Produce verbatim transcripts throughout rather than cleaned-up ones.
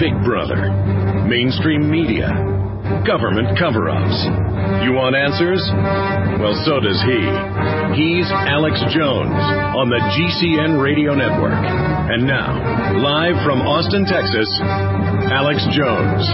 Big Brother, mainstream media, government cover-ups. You want answers? Well, so does he. He's Alex Jones on the G C N Radio Network. And now, live from Austin, Texas, Alex Jones.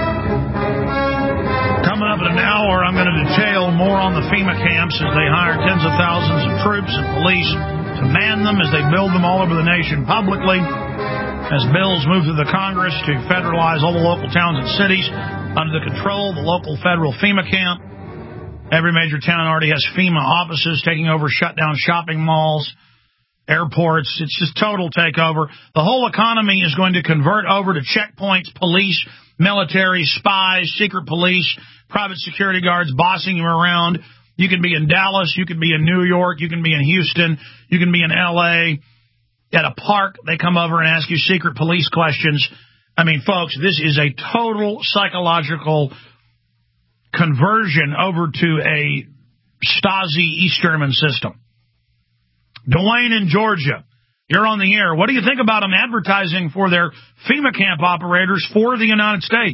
Coming up in an hour, I'm going to detail more on the FEMA camps as they hire tens of thousands of troops and police to man them as they build them all over the nation publicly. As bills move through the Congress to federalize all the local towns and cities under the control of the local federal FEMA camp. Every major town already has FEMA offices taking over shut down shopping malls, airports. It's just total takeover. The whole economy is going to convert over to checkpoints, police, military, spies, secret police, private security guards bossing you around. You can be in Dallas. You can be in New York. You can be in Houston. You can be in L A At a park, they come over and ask you secret police questions. I mean, folks, this is a total psychological conversion over to a Stasi East German system. Dwayne in Georgia, you're on the air. What do you think about them advertising for their FEMA camp operators for the United States?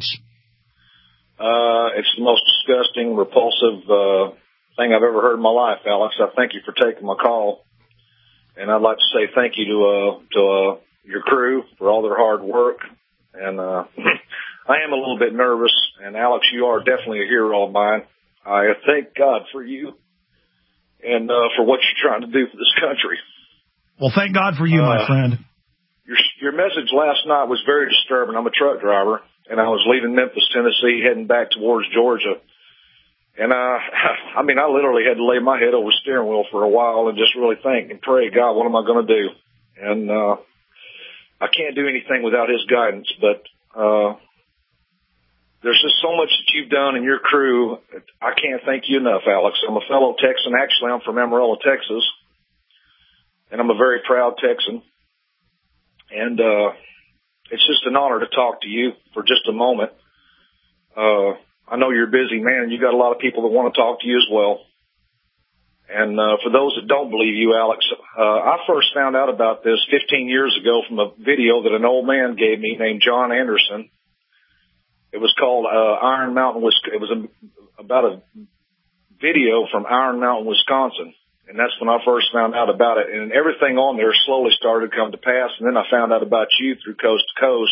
Uh, it's the most disgusting, repulsive uh, thing I've ever heard in my life, Alex. I thank you for taking my call. And I'd like to say thank you to uh, to uh, your crew for all their hard work. And uh, I am a little bit nervous. And, Alex, you are definitely a hero of mine. I thank God for you and uh, for what you're trying to do for this country. Well, thank God for you, uh, my friend. Your, your message last night was very disturbing. I'm a truck driver, and I was leaving Memphis, Tennessee, heading back towards Georgia. And, uh, I mean, I literally had to lay my head over the steering wheel for a while and just really think and pray, God, what am I going to do? And, uh, I can't do anything without his guidance, but, uh, there's just so much that you've done and your crew. I can't thank you enough, Alex. I'm a fellow Texan. Actually, I'm from Amarillo, Texas, and I'm a very proud Texan. And, uh, it's just an honor to talk to you for just a moment. Uh, I know you're a busy man, and you got a lot of people that want to talk to you as well. And uh, for those that don't believe you, Alex, uh, I first found out about this fifteen years ago from a video that an old man gave me named John Anderson. It was called uh, Iron Mountain, Wisconsin. It was a, about a video from Iron Mountain, Wisconsin. And that's when I first found out about it. And everything on there slowly started to come to pass. And then I found out about you through Coast to Coast.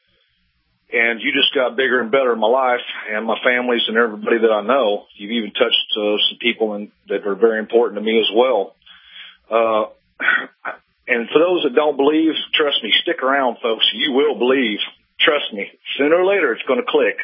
And you just got bigger and better in my life and my families and everybody that I know. You've even touched uh, some people in, that are very important to me as well. Uh, and for those that don't believe, trust me, stick around, folks. You will believe. Trust me. Sooner or later, it's going to click.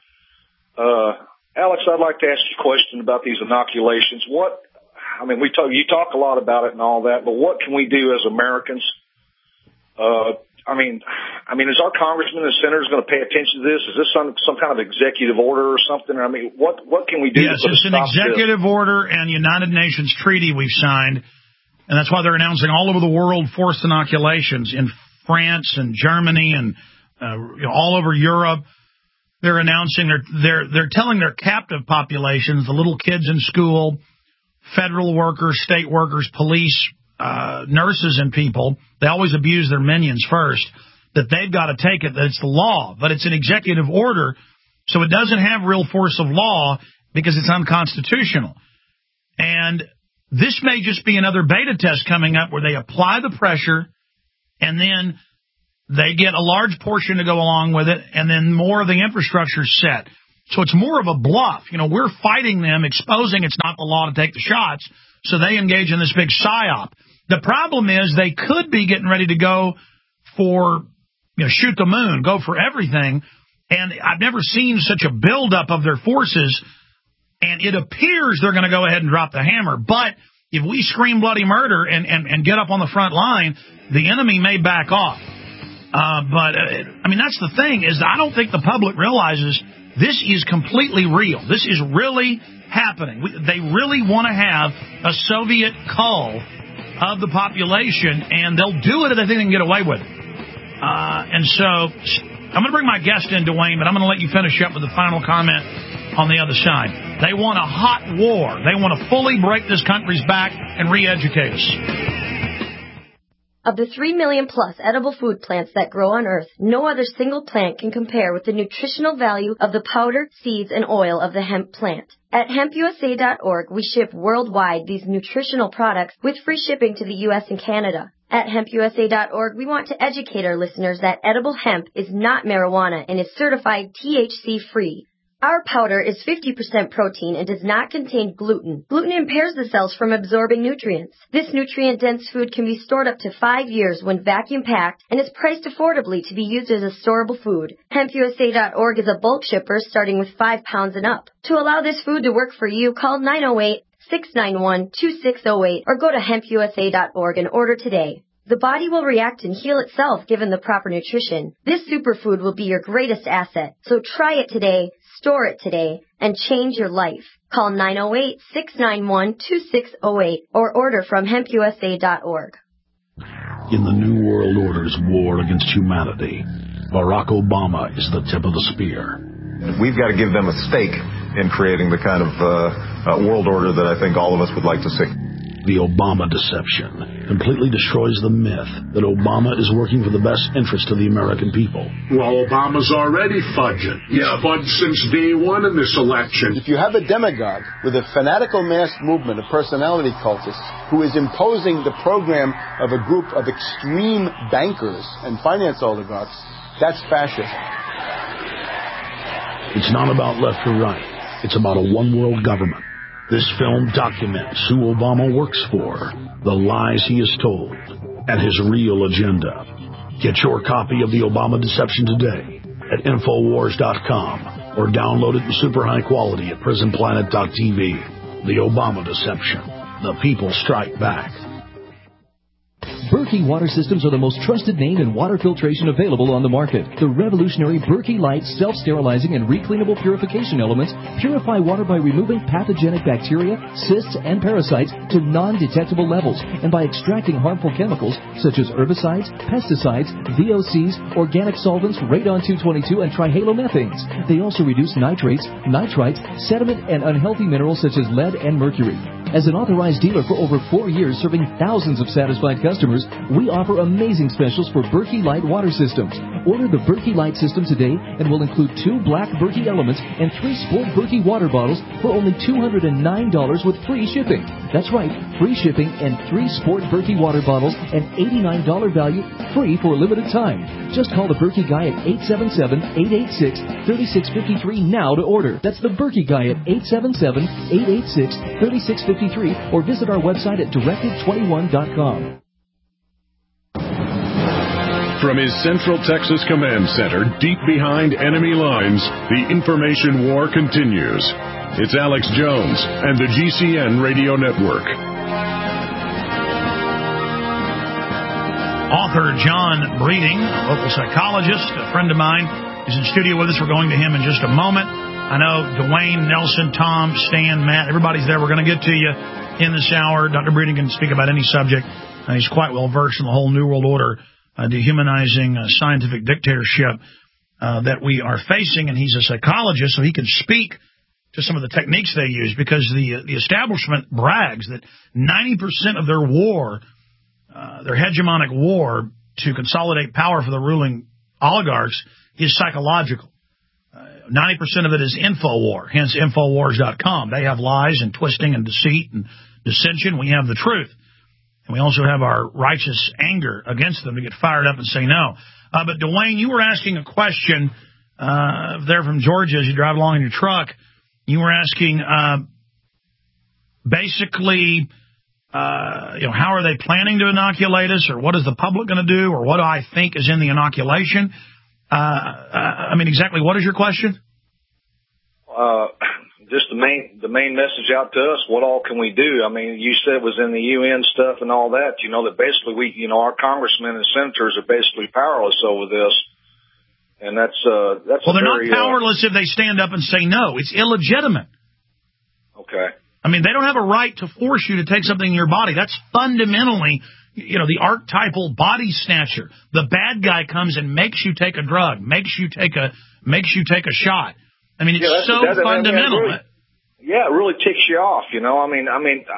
Uh, Alex, I'd like to ask you a question about these inoculations. What, I mean, we talk, you talk a lot about it and all that, but what can we do as Americans? Uh, I mean, I mean, is our congressmen and senators going to pay attention to this? Is this some some kind of executive order or something? I mean, what what can we do? Yes, it's an executive order and United Nations treaty we've signed, and that's why they're announcing all over the world forced inoculations in France and Germany and uh, you know, all over Europe. They're announcing they're they're they're telling their captive populations, the little kids in school, federal workers, state workers, police, Uh, nurses and people, they always abuse their minions first, that they've got to take it, that it's the law, but it's an executive order, so it doesn't have real force of law because it's unconstitutional. And this may just be another beta test coming up where they apply the pressure and then they get a large portion to go along with it and then more of the infrastructure is set. So it's more of a bluff. You know, we're fighting them, exposing it's not the law to take the shots, so they engage in this big psyop. The problem is they could be getting ready to go for, you know, shoot the moon, go for everything. And I've never seen such a buildup of their forces. And it appears they're going to go ahead and drop the hammer. But if we scream bloody murder and, and, and get up on the front line, the enemy may back off. Uh, but, uh, I mean, that's the thing is I don't think the public realizes this is completely real. This is really happening. We, they really want to have a Soviet cull of the population, and they'll do it if they think they can get away with it. Uh, and so I'm going to bring my guest in, Dwayne, but I'm going to let you finish up with the final comment on the other side. They want a hot war. They want to fully break this country's back and re-educate us. Of the three million plus edible food plants that grow on Earth, no other single plant can compare with the nutritional value of the powder, seeds, and oil of the hemp plant. At hemp U S A dot org, we ship worldwide these nutritional products with free shipping to the U S and Canada. At hemp U S A dot org, we want to educate our listeners that edible hemp is not marijuana and is certified T H C-free. Our powder is fifty percent protein and does not contain gluten. Gluten impairs the cells from absorbing nutrients. This nutrient-dense food can be stored up to five years when vacuum-packed and is priced affordably to be used as a storable food. hemp U S A dot org is a bulk shipper starting with five pounds and up. To allow this food to work for you, call nine oh eight, six nine one, two six oh eight or go to hemp U S A dot org and order today. The body will react and heal itself given the proper nutrition. This superfood will be your greatest asset. So try it today, store it today, and change your life. Call nine oh eight, six nine one, two six oh eight or order from hemp U S A dot org. In the New World Order's war against humanity, Barack Obama is the tip of the spear. We've got to give them a stake in creating the kind of uh, uh, world order that I think all of us would like to see. The Obama deception completely destroys the myth that Obama is working for the best interest of the American people. Well, Obama's already fudging. He's yeah. fudged since day one in this election. If you have a demagogue with a fanatical mass movement of personality cultists who is imposing the program of a group of extreme bankers and finance oligarchs, that's fascism. It's not about left or right. It's about a one-world government. This film documents who Obama works for, the lies he has told, and his real agenda. Get your copy of The Obama Deception today at Infowars dot com or download it in super high quality at Prison Planet dot T V. The Obama Deception. The people strike back. Berkey Water Systems are the most trusted name in water filtration available on the market. The revolutionary Berkey Light self-sterilizing and recleanable purification elements purify water by removing pathogenic bacteria, cysts, and parasites to non-detectable levels and by extracting harmful chemicals such as herbicides, pesticides, V O Cs, organic solvents, radon two twenty-two, and trihalomethanes. They also reduce nitrates, nitrites, sediment, and unhealthy minerals such as lead and mercury. As an authorized dealer for over four years serving thousands of satisfied customers, we offer amazing specials for Berkey Light water systems. Order the Berkey Light system today and will include two black Berkey elements and three Sport Berkey water bottles for only two hundred nine dollars with free shipping. That's right, free shipping and three Sport Berkey water bottles and eighty-nine dollars value free for a limited time. Just call the Berkey Guy at eight seven seven, eight eight six, three six five three now to order. That's the Berkey Guy at eight seven seven, eight eight six, three six five three or visit our website at directive twenty-one dot com. From his Central Texas Command Center, deep behind enemy lines, the information war continues. It's Alex Jones and the G C N Radio Network. Author John Breeding, a local psychologist, a friend of mine, is in studio with us. We're going to him in just a moment. I know Dwayne, Nelson, Tom, Stan, Matt, everybody's there. We're going to get to you in this hour. Doctor Breeding can speak about any subject. Uh, he's quite well versed in the whole New World Order, uh, dehumanizing uh, scientific dictatorship uh, that we are facing. And he's a psychologist, so he can speak to some of the techniques they use, because the, uh, the establishment brags that ninety percent of their war, uh, their hegemonic war to consolidate power for the ruling oligarchs is psychological. ninety percent of it is InfoWar, hence Infowars dot com. They have lies and twisting and deceit and dissension. We have the truth. And we also have our righteous anger against them to get fired up and say no. Uh, but, Dwayne, you were asking a question uh, there from Georgia as you drive along in your truck. You were asking uh, basically, uh, you know, how are they planning to inoculate us, or what is the public going to do, or what do I think is in the inoculation? Uh, uh, I mean, exactly what is your question? Uh, just the main the main message out to us. What all can we do? I mean, you said it was in the U N stuff and all that. You know that basically we, you know, our congressmen and senators are basically powerless over this, and that's uh that's well, they're very, not powerless uh, if they stand up and say no. It's illegitimate. Okay. I mean, they don't have a right to force you to take something in your body. That's fundamentally, you know, the archetypal body snatcher. The bad guy comes and makes you take a drug, makes you take a makes you take a shot. I mean, it's yeah, so that, that, fundamental. That really, yeah, it really ticks you off, you know. I mean, I mean,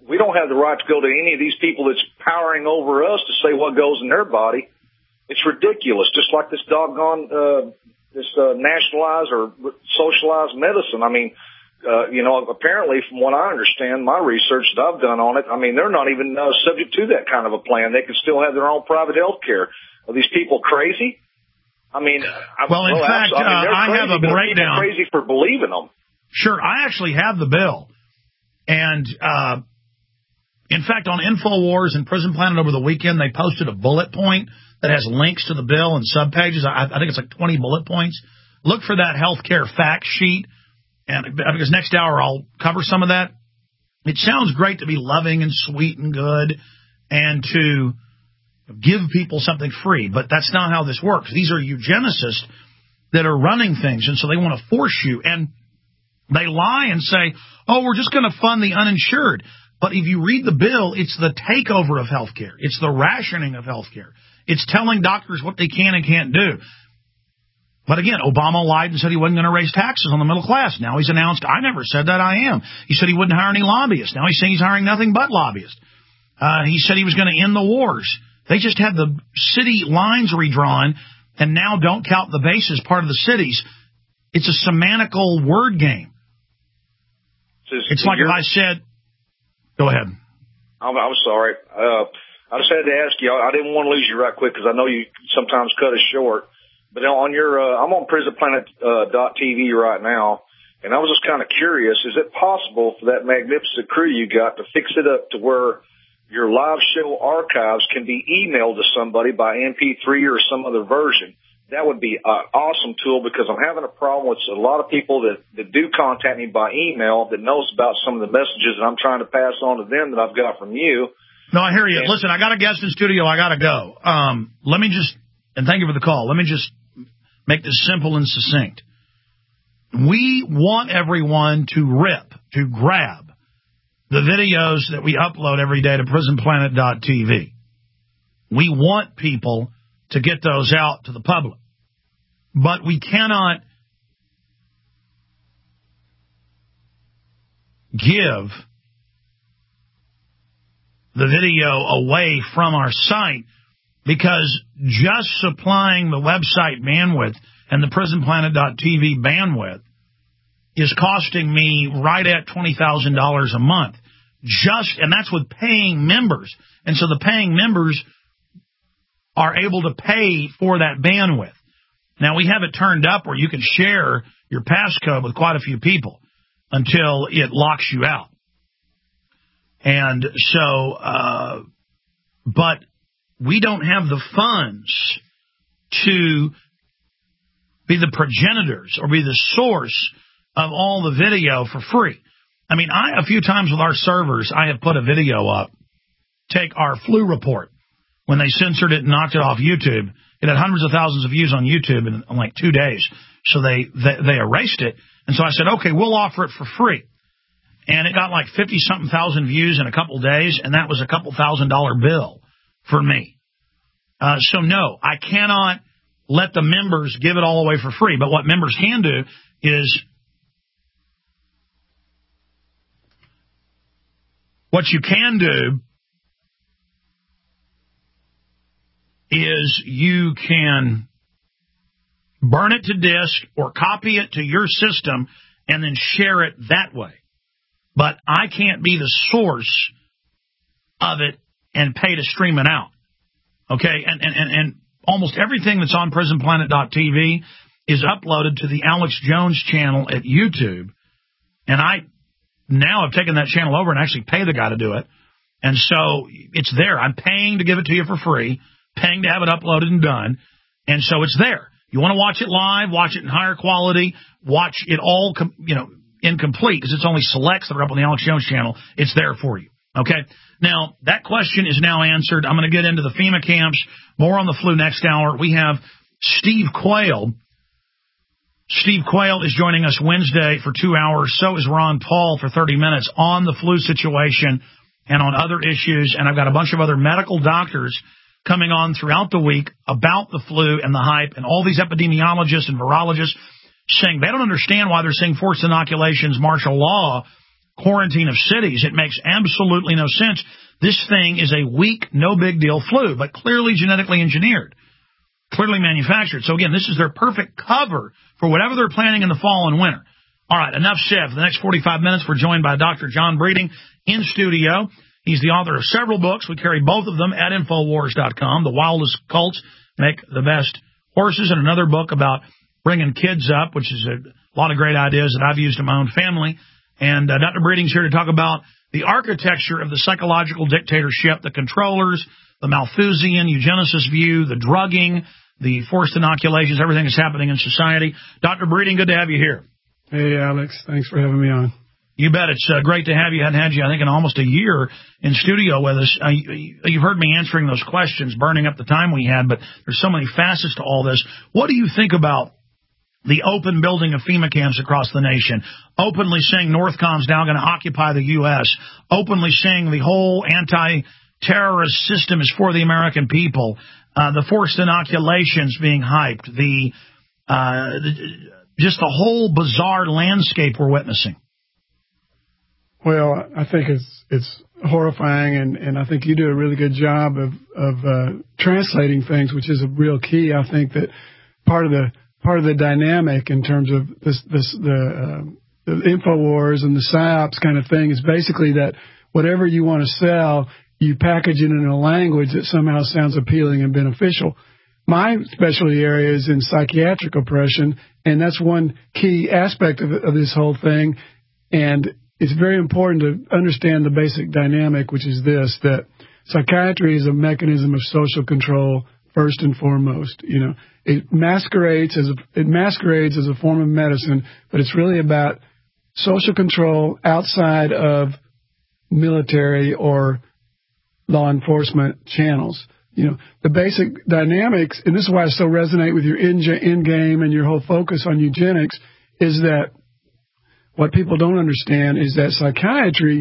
We don't have the right to go to any of these people that's powering over us to say what goes in their body. It's ridiculous, just like this doggone, uh, this uh, nationalized or socialized medicine. I mean, uh, you know, apparently from what I understand, my research that I've done on it, I mean, they're not even uh, subject to that kind of a plan. They can still have their own private health care. Are these people crazy? I mean, well, in well, fact, I, mean, uh, I crazy, have a breakdown. Crazy for believing them. Sure, I actually have the bill, and uh, in fact, on InfoWars and Prison Planet over the weekend, they posted a bullet point that has links to the bill and subpages. I, I think it's like twenty bullet points. Look for that healthcare fact sheet, and because next hour I'll cover some of that. It sounds great to be loving and sweet and good, and to give people something free, but that's not how this works. These are eugenicists that are running things, and so they want to force you, and they lie and say, oh, we're just going to fund the uninsured. But if you read the bill, it's the takeover of health care. It's the rationing of health care. It's telling doctors what they can and can't do. But again, Obama lied and said he wasn't going to raise taxes on the middle class. Now he's announced, I never said that, I am. He said he wouldn't hire any lobbyists. Now he's saying he's hiring nothing but lobbyists. Uh, he said he was going to end the wars. They just had the city lines redrawn, and now don't count the bases part of the cities. It's a semantical word game. Just, it's like if I said, go ahead. I'm, I'm sorry. Uh, I just had to ask you. I didn't want to lose you right quick because I know you sometimes cut us short. But on your, uh, I'm on prison planet dot t v right now, and I was just kind of curious. Is it possible for that magnificent crew you got to fix it up to where your live show archives can be emailed to somebody by M P three or some other version? That would be an awesome tool because I'm having a problem with a lot of people that, that do contact me by email that knows about some of the messages that I'm trying to pass on to them that I've got from you. No, I hear you. And Listen, I got a guest in studio. I got to go. Um, let me just, and thank you for the call. Let me just make this simple and succinct. We want everyone to rip, to grab the videos that we upload every day to prison planet dot t v. We want people to get those out to the public. But we cannot give the video away from our site because just supplying the website bandwidth and the prison planet dot t v bandwidth is costing me right at twenty thousand dollars a month. Just, and that's with paying members. And so the paying members are able to pay for that bandwidth. Now, we have it turned up where you can share your passcode with quite a few people until it locks you out. And so, uh, but we don't have the funds to be the progenitors or be the source of all the video for free. I mean, I, a few times with our servers, I have put a video up. Take our flu report. When they censored it and knocked it off YouTube, it had hundreds of thousands of views on YouTube in, in like two days. So they, they, they erased it. And so I said, okay, we'll offer it for free. And it got like fifty-something thousand views in a couple days, and that was a couple thousand dollar bill for me. Uh, so, no, I cannot let the members give it all away for free. But what members can do is, what you can do is you can burn it to disk or copy it to your system and then share it that way. But I can't be the source of it and pay to stream it out. Okay? And, and, and, and almost everything that's on prison planet dot t v is uploaded to the Alex Jones channel at YouTube. And I now have taken that channel over and actually pay the guy to do it. And so it's there. I'm paying to give it to you for free, paying to have it uploaded and done. And so it's there. You want to watch it live, watch it in higher quality, watch it all, com- you know, incomplete because it's only selects that are up on the Alex Jones channel. It's there for you. Okay? Now, that question is now answered. I'm going to get into the FEMA camps. More on the flu next hour. We have Steve Quayle. Steve Quayle is joining us Wednesday for two hours. So is Ron Paul for thirty minutes on the flu situation and on other issues. And I've got a bunch of other medical doctors coming on throughout the week about the flu and the hype, and all these epidemiologists and virologists saying they don't understand why they're saying forced inoculations, martial law quarantine of cities. It makes absolutely no sense. This thing is a weak, no big deal flu, but clearly genetically engineered, clearly manufactured. So again, this is their perfect cover for whatever they're planning in the fall and winter. All right, enough said. For the next forty-five minutes, we're joined by Doctor John Breeding in studio. He's the author of several books. We carry both of them at Infowars dot com. The Wildest Cults Make the Best Horses, and another book about bringing kids up, which is a lot of great ideas that I've used in my own family. And uh, Doctor Breeding's here to talk about the architecture of the psychological dictatorship, the controllers, the Malthusian eugenicist view, the drugging, the forced inoculations, everything that's happening in society. Doctor Breeding, good to have you here. Hey, Alex. Thanks for having me on. You bet. It's uh, great to have you. I hadn't had you, I think, in almost a year in studio with us. Uh, you've heard me answering those questions, burning up the time we had, but there's so many facets to all this. What do you think about the open building of FEMA camps across the nation, openly saying NORTHCOM's now going to occupy the U S, openly saying the whole anti-terrorist system is for the American people, uh, the forced inoculations being hyped, the, uh, the just the whole bizarre landscape we're witnessing? Well, I think it's it's horrifying, and, and I think you do a really good job of of uh, translating things, which is a real key. I think that part of the part of the dynamic in terms of this this the, uh, the InfoWars and the PsyOps kind of thing is basically that whatever you want to sell, you package it in a language that somehow sounds appealing and beneficial. My specialty area is in psychiatric oppression, and that's one key aspect of, of this whole thing. And it's very important to understand the basic dynamic, which is this, that psychiatry is a mechanism of social control first and foremost. You know, it masquerades as a, it masquerades as a form of medicine, but it's really about social control outside of military or law enforcement channels. You know, the basic dynamics, and this is why I so resonate with your end game and your whole focus on eugenics, is that what people don't understand is that psychiatry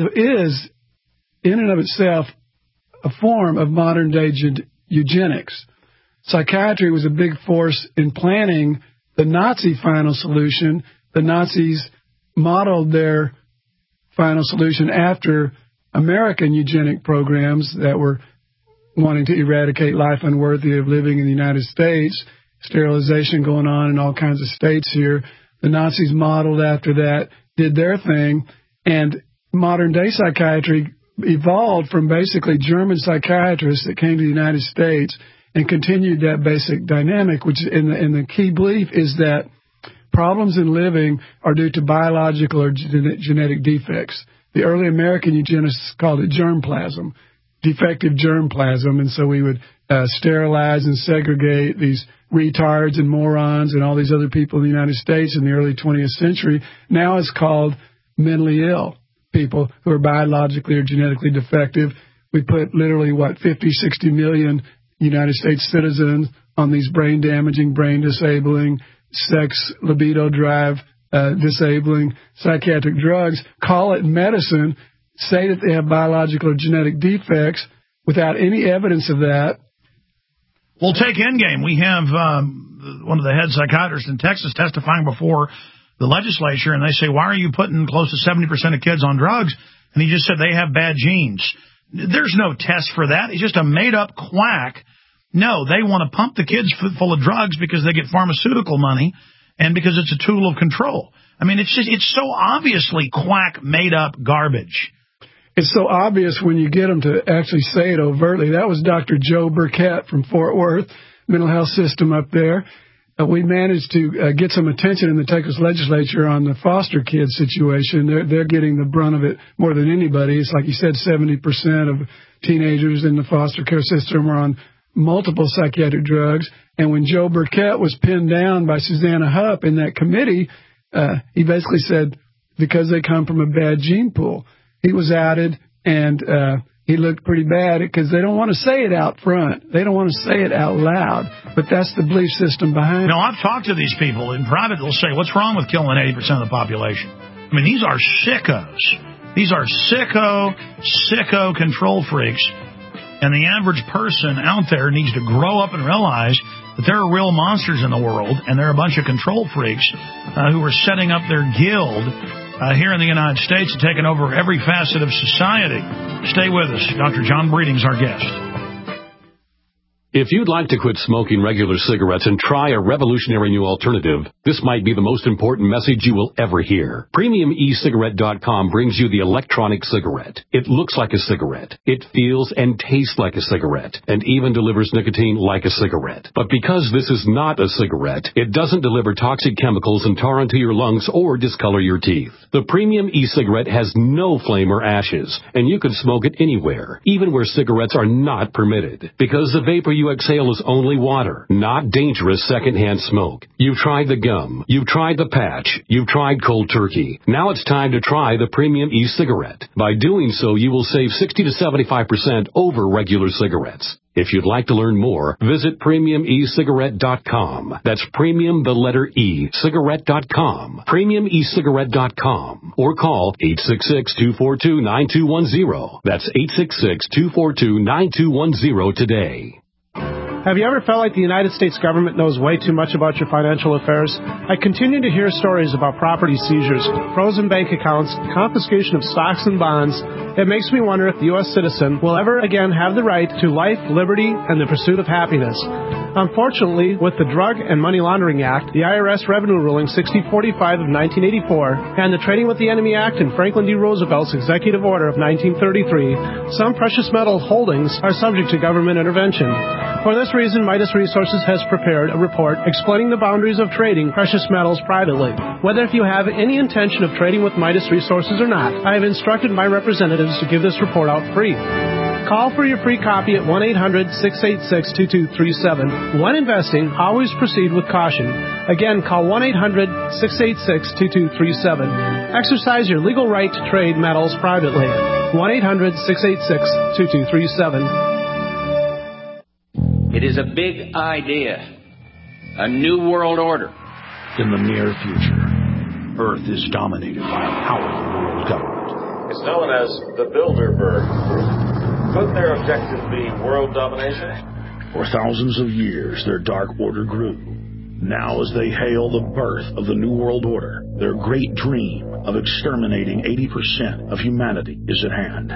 is, in and of itself, a form of modern-day eugenics. Psychiatry was a big force in planning the Nazi final solution. The Nazis modeled their final solution after American eugenic programs that were wanting to eradicate life unworthy of living in the United States, sterilization going on in all kinds of states here. The Nazis modeled after that, did their thing, and modern-day psychiatry evolved from basically German psychiatrists that came to the United States and continued that basic dynamic, which in the, in the key belief is that problems in living are due to biological or gen- genetic defects. The early American eugenists called it germplasm, defective germplasm, and so we would uh, sterilize and segregate these retards and morons and all these other people in the United States in the early twentieth century. Now it's called mentally ill people who are biologically or genetically defective. We put literally, what, fifty, sixty million United States citizens on these brain-damaging, brain-disabling, sex, libido drive, uh, disabling psychiatric drugs, call it medicine, say that they have biological or genetic defects without any evidence of that. Well, take Endgame. We have um, one of the head psychiatrists in Texas testifying before the legislature, and they say, why are you putting close to seventy percent of kids on drugs? And he just said they have bad genes. There's no test for that. He's just a made-up quack. No, they want to pump the kids full of drugs because they get pharmaceutical money and because it's a tool of control. I mean, it's just it's so obviously quack, made-up garbage. It's so obvious when you get them to actually say it overtly. That was Doctor Joe Burkett from Fort Worth, mental health system up there. Uh, we managed to uh, get some attention in the Texas legislature on the foster kids situation. They're, they're getting the brunt of it more than anybody. It's like you said, seventy percent of teenagers in the foster care system are on multiple psychiatric drugs. And when Joe Burkett was pinned down by Susanna Hupp in that committee, uh, he basically said, because they come from a bad gene pool. He was outed, and uh, he looked pretty bad because they don't want to say it out front. They don't want to say it out loud, but that's the belief system behind it. No, I've talked to these people in private. They'll say, what's wrong with killing eighty percent of the population? I mean, these are sickos. These are sicko, sicko control freaks, and the average person out there needs to grow up and realize that there are real monsters in the world, and there are a bunch of control freaks uh, who are setting up their guild uh, here in the United States and taken over every facet of society. Stay with us. Doctor John Breeding's our guest. If you'd like to quit smoking regular cigarettes and try a revolutionary new alternative, this might be the most important message you will ever hear. Premium E Cigarette dot com brings you the electronic cigarette. It looks like a cigarette. It feels and tastes like a cigarette, and even delivers nicotine like a cigarette. But because this is not a cigarette, it doesn't deliver toxic chemicals and tar into your lungs or discolor your teeth. The Premium E-Cigarette has no flame or ashes, and you can smoke it anywhere, even where cigarettes are not permitted, because the vapor you exhale is only water, not dangerous secondhand smoke. You've tried the gum, you've tried the patch, you've tried cold turkey. Now it's time to try the Premium E-Cigarette. By doing so, you will save sixty to seventy-five percent over regular cigarettes. If you'd like to learn more, visit Premium E Cigarette dot com. That's Premium, the letter E, Cigarette dot com. Premium E Cigarette dot com. Or call eight six six, two four two, nine two one zero. That's eight six six, two four two, nine two one zero today. Have you ever felt like the United States government knows way too much about your financial affairs? I continue to hear stories about property seizures, frozen bank accounts, confiscation of stocks and bonds. It makes me wonder if the U S citizen will ever again have the right to life, liberty, and the pursuit of happiness. Unfortunately, with the Drug and Money Laundering Act, the I R S Revenue Ruling sixty forty-five of nineteen eighty-four, and the Trading with the Enemy Act and Franklin D. Roosevelt's Executive Order of nineteen thirty-three, some precious metal holdings are subject to government intervention. For this reason, Midas Resources has prepared a report explaining the boundaries of trading precious metals privately. Whether if you have any intention of trading with Midas Resources or not, I have instructed my representatives to give this report out free. Call for your free copy at one eight hundred, six eight six, two two three seven. When investing, always proceed with caution. Again, call one eight hundred, six eight six, two two three seven. Exercise your legal right to trade metals privately. one eight hundred, six eight six, two two three seven. It is a big idea. A new world order. In the near future, Earth is dominated by a powerful world government. It's known as the Bilderberg Group. Could their objective be world domination? For thousands of years, their dark order grew. Now, as they hail the birth of the New World Order, their great dream of exterminating eighty percent of humanity is at hand.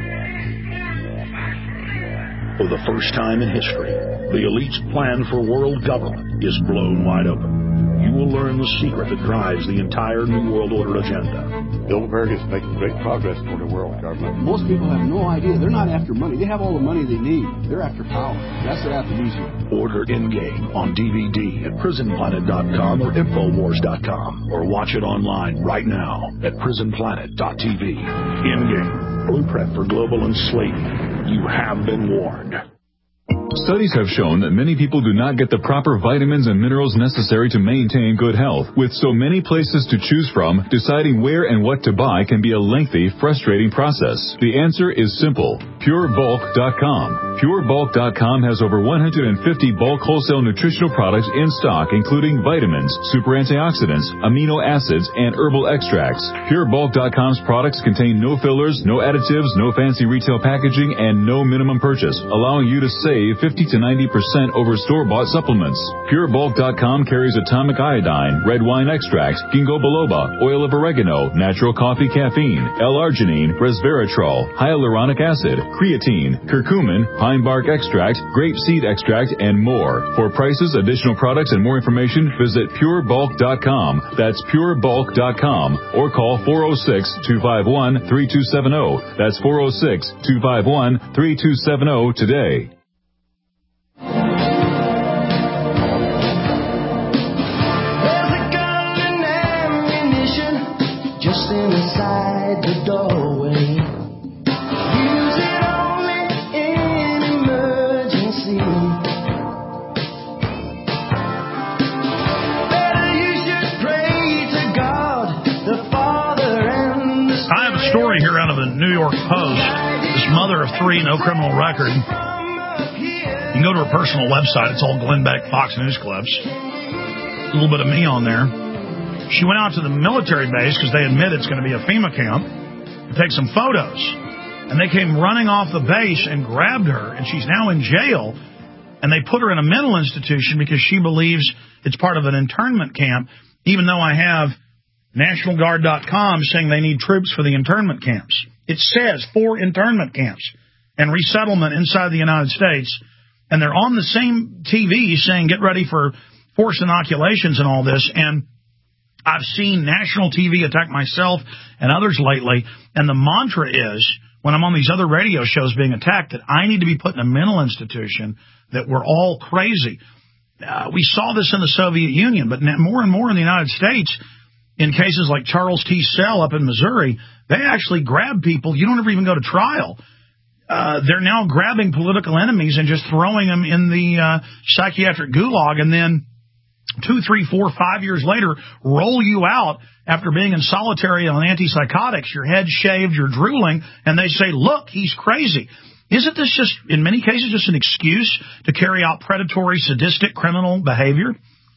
For the first time in history, the elite's plan for world government is blown wide open. You will learn the secret that drives the entire New World Order agenda. Bilderberg is making great progress toward a world government. Most people have no idea. They're not after money. They have all the money they need. They're after power. That's their aphrodisiac. Order Endgame on D V D at prison planet dot com or infowars dot com, or watch it online right now at prison planet dot t v. Endgame, blueprint for global enslavement. You have been warned. Studies have shown that many people do not get the proper vitamins and minerals necessary to maintain good health. With so many places to choose from, deciding where and what to buy can be a lengthy, frustrating process. The answer is simple. Pure Bulk dot com. Pure Bulk dot com has over one hundred fifty bulk wholesale nutritional products in stock, including vitamins, super antioxidants, amino acids, and herbal extracts. Pure Bulk dot com's products contain no fillers, no additives, no fancy retail packaging, and no minimum purchase, allowing you to save fifty to ninety percent over store-bought supplements. Pure Bulk dot com carries atomic iodine, red wine extracts, ginkgo biloba, oil of oregano, natural coffee caffeine, L-arginine, resveratrol, hyaluronic acid, creatine, curcumin, pine bark extract, grape seed extract, and more. For prices, additional products, and more information, visit Pure Bulk dot com. That's Pure Bulk dot com. Or call four oh six, two five one, three two seven oh. That's four oh six, two five one, three two seven oh today. Inside the doorway, use it only in emergency. Better you should pray to God, the Father and the Spirit. I have a story here out of the New York Post. This mother of three, no criminal record. You can go to her personal website. It's all Glenn Beck Fox News clips. A little bit of me on there. She went out to the military base because they admit it's going to be a FEMA camp to take some photos. And they came running off the base and grabbed her, and she's now in jail. And they put her in a mental institution because she believes it's part of an internment camp, even though I have National Guard dot com saying they need troops for the internment camps. It says for internment camps and resettlement inside the United States. And they're on the same T V saying get ready for forced inoculations and all this. And I've seen national T V attack myself and others lately. And the mantra is, when I'm on these other radio shows being attacked, that I need to be put in a mental institution, that we're all crazy. Uh, we saw this in the Soviet Union, but more and more in the United States, in cases like Charles T. Sell up in Missouri, they actually grab people. You don't ever even go to trial. Uh, they're now grabbing political enemies and just throwing them in the uh, psychiatric gulag, and then two, three, four, five years later, roll you out after being in solitary on antipsychotics, your head shaved, you're drooling, and they say, look, he's crazy. Isn't this just, in many cases, just an excuse to carry out predatory, sadistic, criminal behavior?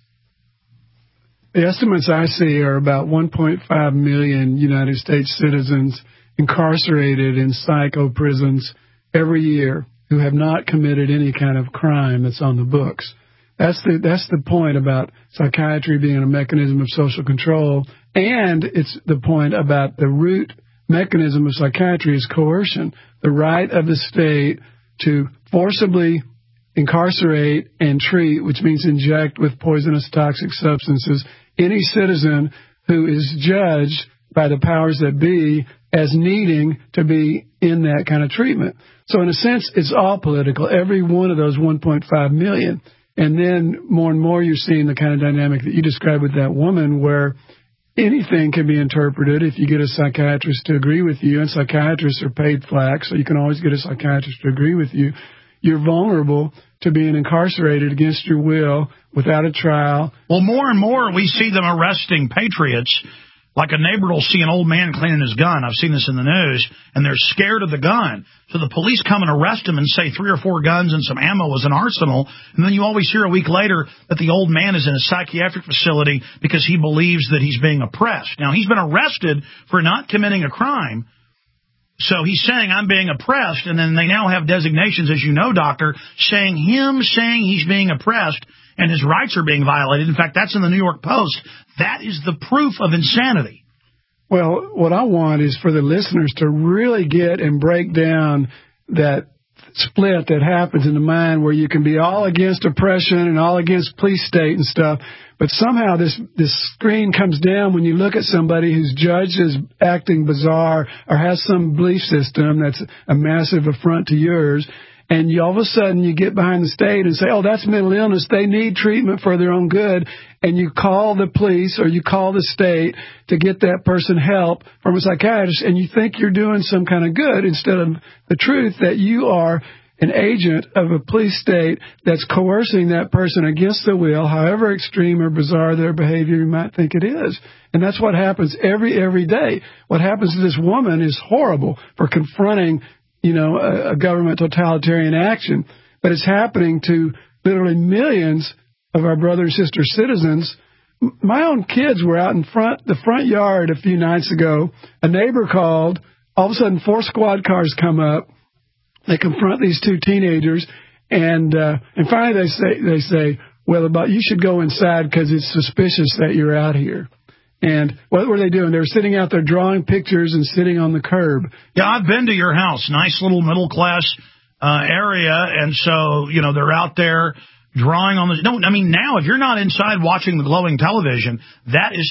The estimates I see are about one point five million United States citizens incarcerated in psycho prisons every year who have not committed any kind of crime that's on the books. That's the that's the point about psychiatry being a mechanism of social control, and it's the point about the root mechanism of psychiatry is coercion, the right of the state to forcibly incarcerate and treat, which means inject with poisonous toxic substances, any citizen who is judged by the powers that be as needing to be in that kind of treatment. So in a sense, it's all political, every one of those one point five million. And then more and more you're seeing the kind of dynamic that you described with that woman, where anything can be interpreted if you get a psychiatrist to agree with you, and psychiatrists are paid flack, so you can always get a psychiatrist to agree with you. You're vulnerable to being incarcerated against your will without a trial. Well, more and more we see them arresting patriots. Like a neighbor will see an old man cleaning his gun. I've seen this in the news, and they're scared of the gun. So the police come and arrest him and say three or four guns and some ammo was an arsenal. And then you always hear a week later that the old man is in a psychiatric facility because he believes that he's being oppressed. Now, he's been arrested for not committing a crime. So he's saying, I'm being oppressed. And then they now have designations, as you know, doctor, saying him saying he's being oppressed and his rights are being violated. In fact, that's in the New York Post. That is the proof of insanity. Well, what I want is for the listeners to really get and break down that split that happens in the mind where you can be all against oppression and all against police state and stuff, but somehow this this screen comes down when you look at somebody who's judged as acting bizarre or has some belief system that's a massive affront to yours, and you all of a sudden you get behind the state and say, oh, that's mental illness, they need treatment for their own good, and you call the police or you call the state to get that person help from a psychiatrist, and you think you're doing some kind of good instead of the truth that you are an agent of a police state that's coercing that person against their will, however extreme or bizarre their behavior you might think it is. And that's what happens every, every day. What happens to this woman is horrible for confronting, you know, a, a government totalitarian action, but it's happening to literally millions of our brother and sister citizens. My own kids were out in front, the front yard a few nights ago. A neighbor called. All of a sudden, four squad cars come up. They confront these two teenagers, and uh, and finally they say they say, well, about you should go inside because it's suspicious that you're out here. And what were they doing? They were sitting out there drawing pictures and sitting on the curb. Yeah, I've been to your house. Nice little middle class uh, area, and so you know they're out there drawing on the. No, I mean now if you're not inside watching the glowing television, that is.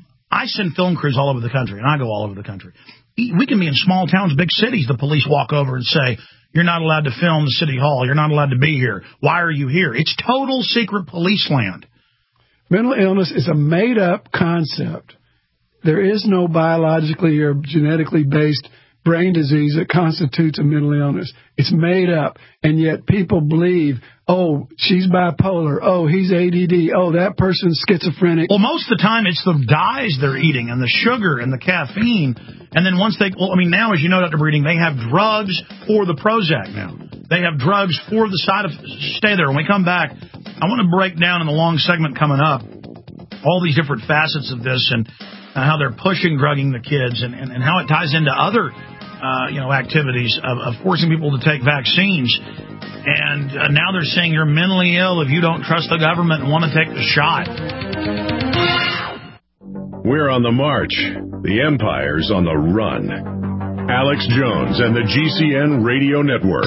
I send film crews all over the country, and I go all over the country. We can be in small towns, big cities. The police walk over and say, you're not allowed to film the city hall. You're not allowed to be here. Why are you here? It's total secret police land. Mental illness is a made-up concept. There is no biologically or genetically based brain disease that constitutes a mental illness. It's made up, and yet people believe, oh, she's bipolar, oh, he's A D D, oh, that person's schizophrenic. Well, most of the time it's the dyes they're eating and the sugar and the caffeine, and then once they, well, I mean, now, as you know, Doctor Breeding, they have drugs for the Prozac now. They have drugs for the side of, stay there. When we come back, I want to break down in the long segment coming up all these different facets of this and uh, how they're pushing drugging the kids and, and, and how it ties into other Uh, you know, activities of, of forcing people to take vaccines. And uh, now they're saying you're mentally ill if you don't trust the government and want to take the shot. We're on the march. The empire's on the run. Alex Jones and the G C N Radio Network.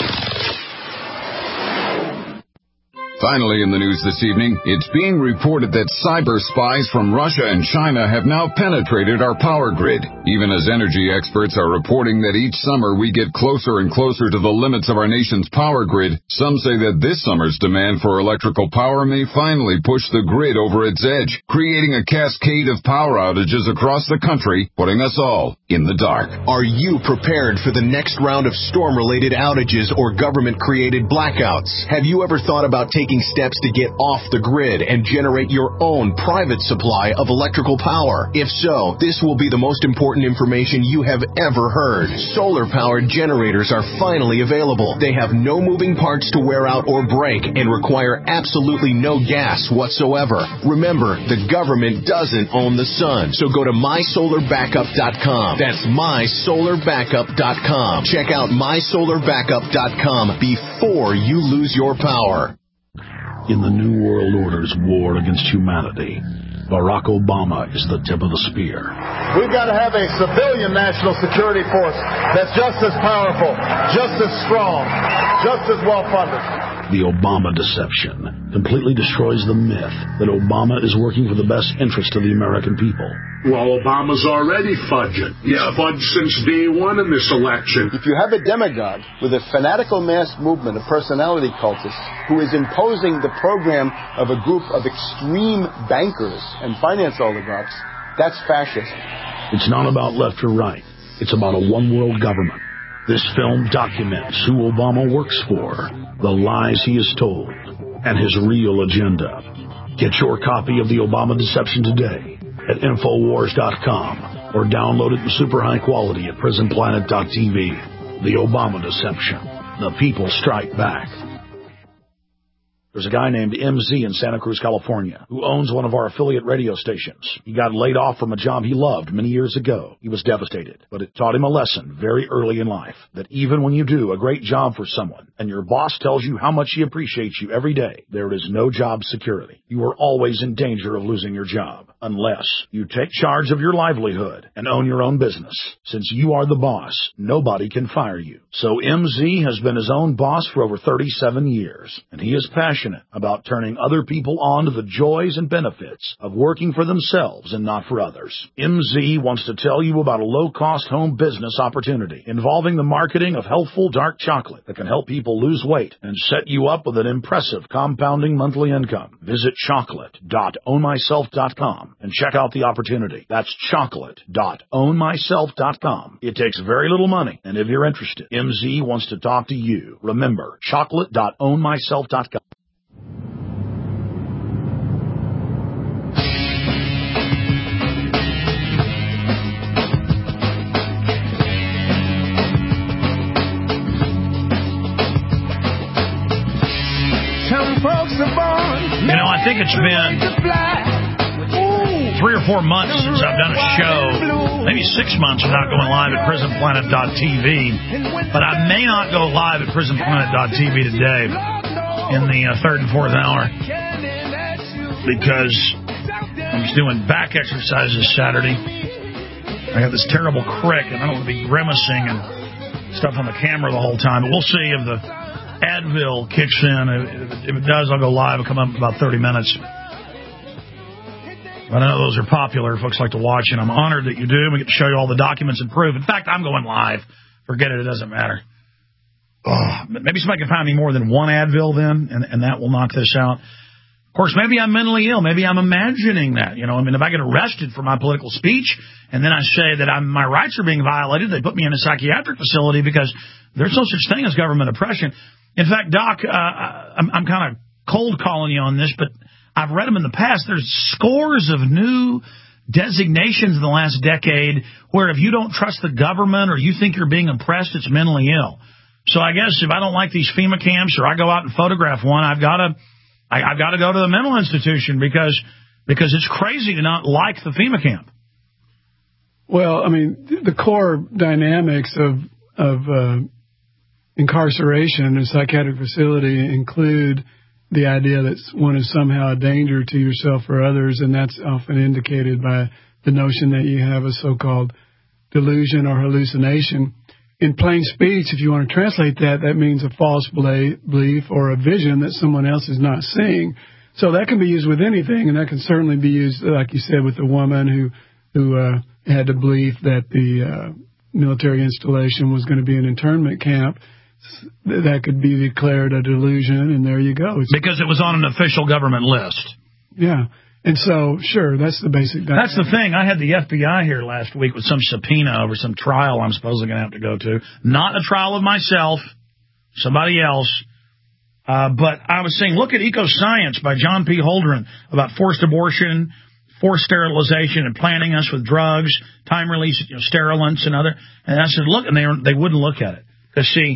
Finally in the news this evening, it's being reported that cyber spies from Russia and China have now penetrated our power grid. Even as energy experts are reporting that each summer we get closer and closer to the limits of our nation's power grid, some say that this summer's demand for electrical power may finally push the grid over its edge, creating a cascade of power outages across the country, putting us all in the dark. Are you prepared for the next round of storm-related outages or government-created blackouts? Have you ever thought about taking steps to get off the grid and generate your own private supply of electrical power? If so, this will be the most important information you have ever heard. Solar-powered generators are finally available. They have no moving parts to wear out or break and require absolutely no gas whatsoever. Remember, the government doesn't own the sun, so go to my solar backup dot com. That's my solar backup dot com. Check out my solar backup dot com before you lose your power. In the New World Order's war against humanity, Barack Obama is the tip of the spear. We've got to have a civilian national security force that's just as powerful, just as strong, just as well-funded. The Obama deception completely destroys the myth that Obama is working for the best interest of the American people. Well, Obama's already fudging. He's yeah. fudged since day one in this election. If you have a demagogue with a fanatical mass movement of personality cultists who is imposing the program of a group of extreme bankers and finance oligarchs, that's fascist. It's not about left or right. It's about a one-world government. This film documents who Obama works for, the lies he has told, and his real agenda. Get your copy of The Obama Deception today at Infowars dot com or download it in super high quality at Prison Planet dot T V. The Obama Deception. The people strike back. There's a guy named M Z in Santa Cruz, California, who owns one of our affiliate radio stations. He got laid off from a job he loved many years ago. He was devastated, but it taught him a lesson very early in life, that even when you do a great job for someone and your boss tells you how much he appreciates you every day, there is no job security. You are always in danger of losing your job, unless you take charge of your livelihood and own your own business. Since you are the boss, nobody can fire you. So M Z has been his own boss for over thirty-seven years, and he is passionate about turning other people on to the joys and benefits of working for themselves and not for others. M Z wants to tell you about a low-cost home business opportunity involving the marketing of healthful dark chocolate that can help people lose weight and set you up with an impressive compounding monthly income. Visit chocolate dot own myself dot com and check out the opportunity. That's chocolate dot own myself dot com. It takes very little money, and if you're interested, M Z wants to talk to you. Remember, chocolate dot own myself dot com. You know, I think it's been three or four months since I've done a show, maybe six months without going live at Prison Planet dot T V, but I may not go live at Prison Planet dot T V today in the uh, third and fourth hour because I'm just doing back exercises Saturday. I got this terrible crick, and I don't want to be grimacing and stuff on the camera the whole time, but we'll see if the Advil kicks in. If it does, I'll go live. It'll come up in about thirty minutes. But I know those are popular. Folks like to watch, and I'm honored that you do. We get to show you all the documents and proof. In fact, I'm going live. Forget it. It doesn't matter. Oh, maybe somebody can find me more than one Advil then, and, and that will knock this out. Of course, maybe I'm mentally ill. Maybe I'm imagining that. You know, I mean, if I get arrested for my political speech and then I say that I'm, my rights are being violated, they put me in a psychiatric facility because there's no such thing as government oppression. In fact, Doc, uh, I'm, I'm kind of cold calling you on this, but I've read them in the past. There's scores of new designations in the last decade where if you don't trust the government or you think you're being oppressed, it's mentally ill. So I guess if I don't like these FEMA camps or I go out and photograph one, I've got to I, I've got to go to the mental institution because because it's crazy to not like the FEMA camp. Well, I mean, the core dynamics of of uh, incarceration in a psychiatric facility include the idea that one is somehow a danger to yourself or others, and that's often indicated by the notion that you have a so-called delusion or hallucination. In plain speech, if you want to translate that, that means a false belief or a vision that someone else is not seeing. So that can be used with anything, and that can certainly be used, like you said, with the woman who who uh, had the belief that the uh, military installation was going to be an internment camp. That could be declared a delusion, and there you go. It's because it was on an official government list. Yeah. And so, sure, that's the basic dynamic. That's the thing. I had the F B I here last week with some subpoena over some trial I'm supposedly going to have to go to. Not a trial of myself, somebody else. Uh, but I was saying, look at Eco-Science by John P. Holdren about forced abortion, forced sterilization, and planting us with drugs, time-release you know, sterilants and other. And I said, look, and they, they wouldn't look at it. Because, see,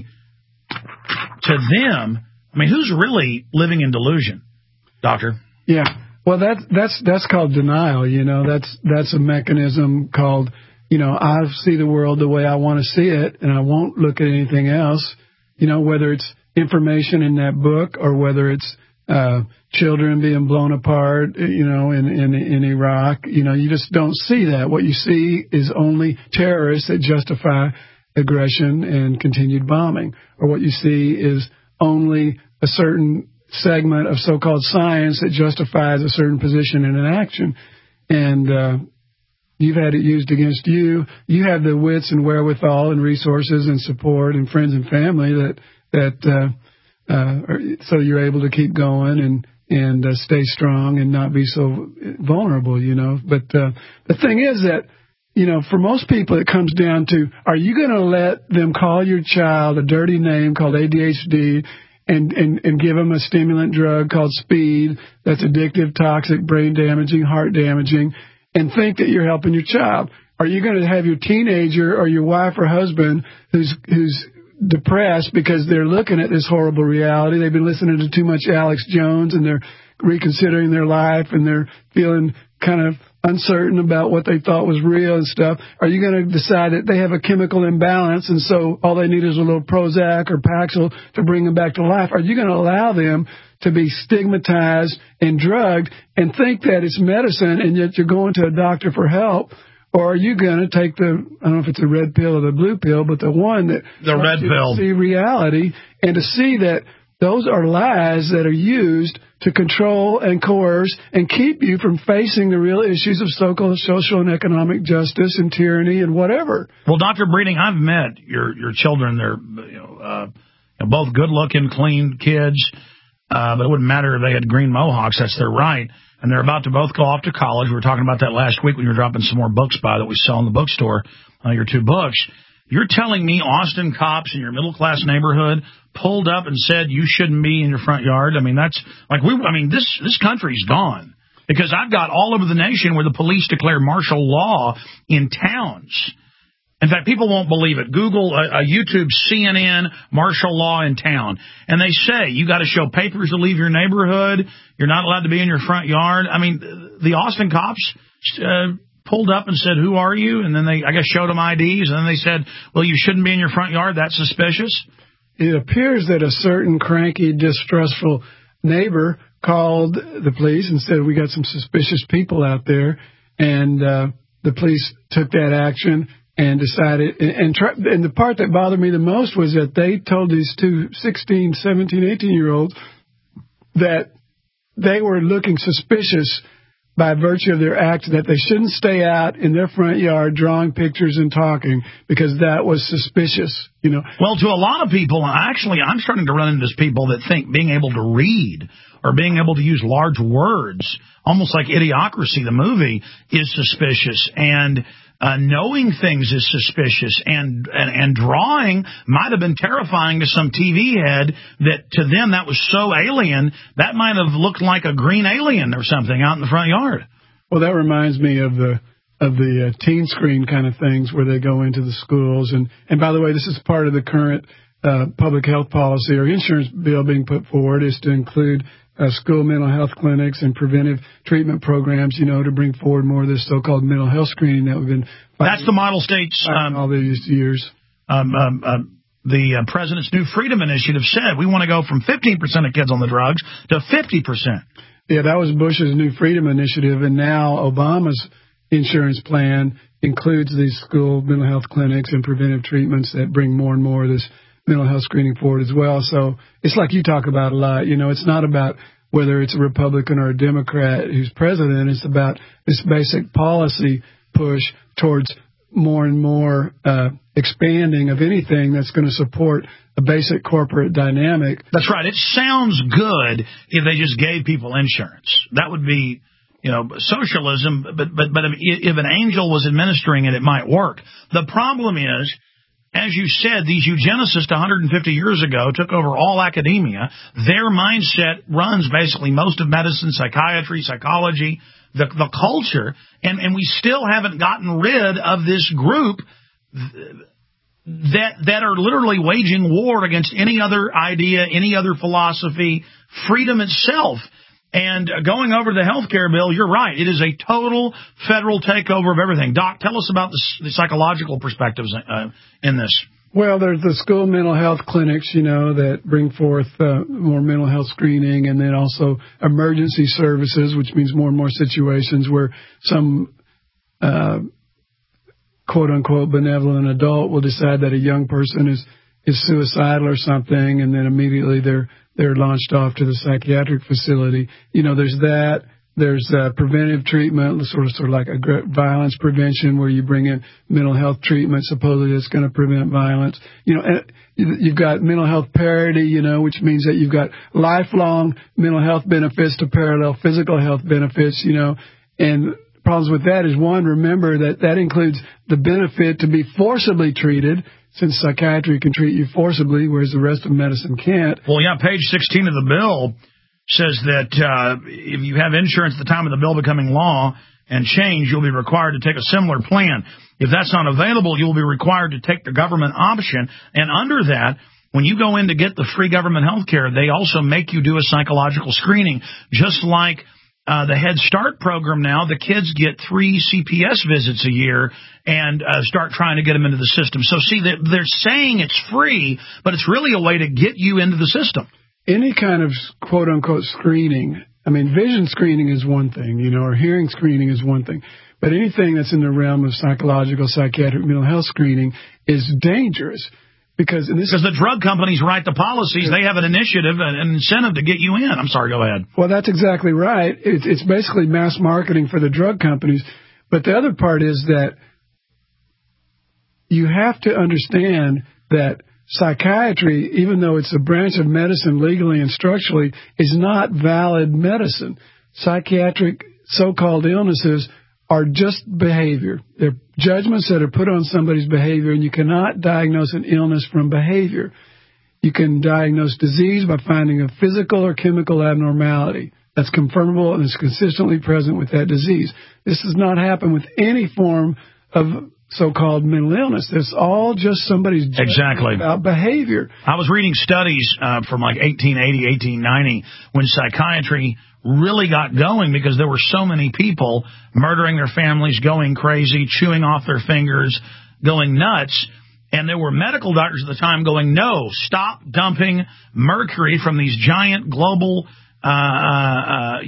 to them, I mean, who's really living in delusion, Doctor? Yeah. Well, that, that's that's called denial, you know. That's that's a mechanism called, you know, I see the world the way I want to see it, and I won't look at anything else, you know, whether it's information in that book or whether it's uh, children being blown apart, you know, in, in, in Iraq. You know, you just don't see that. What you see is only terrorists that justify aggression and continued bombing. Or what you see is only a certain segment of so-called science that justifies a certain position in an action. And uh, you've had it used against you. You have the wits and wherewithal and resources and support and friends and family that that uh, uh, are, so you're able to keep going and and uh, stay strong and not be so vulnerable, you know. But uh, the thing is that, you know, for most people it comes down to, are you going to let them call your child a dirty name called A D H D and, and, and give them a stimulant drug called speed that's addictive, toxic, brain damaging, heart damaging, and think that you're helping your child? Are you going to have your teenager or your wife or husband who's who's depressed because they're looking at this horrible reality? They've been listening to too much Alex Jones, and they're reconsidering their life, and they're feeling kind of uncertain about what they thought was real and stuff. Are you going to decide that they have a chemical imbalance, and so all they need is a little Prozac or Paxil to bring them back to life? Are you going to allow them to be stigmatized and drugged and think that it's medicine, and yet you're going to a doctor for help? Or are you going to take the, I don't know if it's a red pill or the blue pill, but the one that the red pill, to see reality and to see that those are lies that are used to control and coerce and keep you from facing the real issues of so-called social and economic justice and tyranny and whatever. Well, Doctor Breeding, I've met your your children. They're you know, uh, both good-looking, clean kids, uh, but it wouldn't matter if they had green mohawks. That's their right. And they're about to both go off to college. We were talking about that last week when you were dropping some more books by that we sell in the bookstore, uh, your two books. You're telling me Austin cops in your middle-class neighborhood pulled up and said you shouldn't be in your front yard? I mean, that's like we. I mean, this this country's gone, because I've got all over the nation where the police declare martial law in towns. In fact, people won't believe it. Google, uh, uh, YouTube, C N N, martial law in town. And they say you got to show papers to leave your neighborhood. You're not allowed to be in your front yard. I mean, the Austin cops uh, pulled up and said, who are you? And then they, I guess, showed them I Ds. And then they said, well, you shouldn't be in your front yard. That's suspicious. It appears that a certain cranky, distrustful neighbor called the police and said, we got some suspicious people out there. And uh, the police took that action and decided, and, and, try, and the part that bothered me the most was that they told these two sixteen, seventeen, eighteen-year-olds that they were looking suspicious by virtue of their act, that they shouldn't stay out in their front yard drawing pictures and talking because that was suspicious, you know. Well, to a lot of people, actually, I'm starting to run into people that think being able to read or being able to use large words, almost like Idiocracy, the movie, is suspicious. And Uh, knowing things is suspicious, and, and and drawing might have been terrifying to some T V head that to them that was so alien, that might have looked like a green alien or something out in the front yard. Well, that reminds me of the of the uh, teen screen kind of things where they go into the schools. And, and by the way, this is part of the current uh, public health policy or insurance bill being put forward, is to include Uh, school mental health clinics and preventive treatment programs, you know, to bring forward more of this so-called mental health screening that we've been fighting. That's the model states um, all these years. Um, um, uh, the uh, President's New Freedom Initiative said we want to go from fifteen percent of kids on the drugs to fifty percent. Yeah, that was Bush's New Freedom Initiative, and now Obama's insurance plan includes these school mental health clinics and preventive treatments that bring more and more of this mental health screening forward as well. So it's like you talk about a lot. You know, it's not about whether it's a Republican or a Democrat who's president. It's about this basic policy push towards more and more uh, expanding of anything that's going to support a basic corporate dynamic. That's right. It sounds good if they just gave people insurance. That would be, you know, socialism. But but but if, if an angel was administering it, it might work. The problem is, as you said, these eugenicists one hundred fifty years ago took over all academia. Their mindset runs basically most of medicine, psychiatry, psychology, the the culture, and, and we still haven't gotten rid of this group that that are literally waging war against any other idea, any other philosophy, freedom itself. And going over the health care bill, you're right. It is a total federal takeover of everything. Doc, tell us about the, the psychological perspectives uh, in this. Well, there's the school mental health clinics, you know, that bring forth uh, more mental health screening, and then also emergency services, which means more and more situations where some uh, quote-unquote benevolent adult will decide that a young person is, is suicidal or something, and then immediately they're they're launched off to the psychiatric facility. You know, there's that. There's uh, preventive treatment, sort of sort of like a violence prevention, where you bring in mental health treatment, supposedly it's going to prevent violence. You know, and you've got mental health parity, you know, which means that you've got lifelong mental health benefits to parallel physical health benefits, you know. And problems with that is, one, remember that that includes the benefit to be forcibly treated, since psychiatry can treat you forcibly, whereas the rest of medicine can't. Well, yeah, page sixteen of the bill says that uh, if you have insurance at the time of the bill becoming law and change, you'll be required to take a similar plan. If that's not available, you'll be required to take the government option. And under that, when you go in to get the free government health care, they also make you do a psychological screening, just like Uh, the Head Start program now. The kids get three C P S visits a year and uh, start trying to get them into the system. So, see, they're, they're saying it's free, but it's really a way to get you into the system. Any kind of quote-unquote screening, I mean, vision screening is one thing, you know, or hearing screening is one thing. But anything that's in the realm of psychological, psychiatric, mental health screening is dangerous. Because, in this because the drug companies write the policies. They have an initiative, an incentive to get you in. I'm sorry, go ahead. Well, that's exactly right. It's, it's basically mass marketing for the drug companies. But the other part is that you have to understand that psychiatry, even though it's a branch of medicine legally and structurally, is not valid medicine. Psychiatric so-called illnesses are just behavior. They're judgments that are put on somebody's behavior, and you cannot diagnose an illness from behavior. You can diagnose disease by finding a physical or chemical abnormality that's confirmable and is consistently present with that disease. This does not happen with any form of so-called mental illness. It's all just somebody's judgment exactly. about behavior. I was reading studies uh, from like eighteen eighty, eighteen ninety, when psychiatry really got going, because there were so many people murdering their families, going crazy, chewing off their fingers, going nuts. And there were medical doctors at the time going, no, stop dumping mercury from these giant global uh, uh,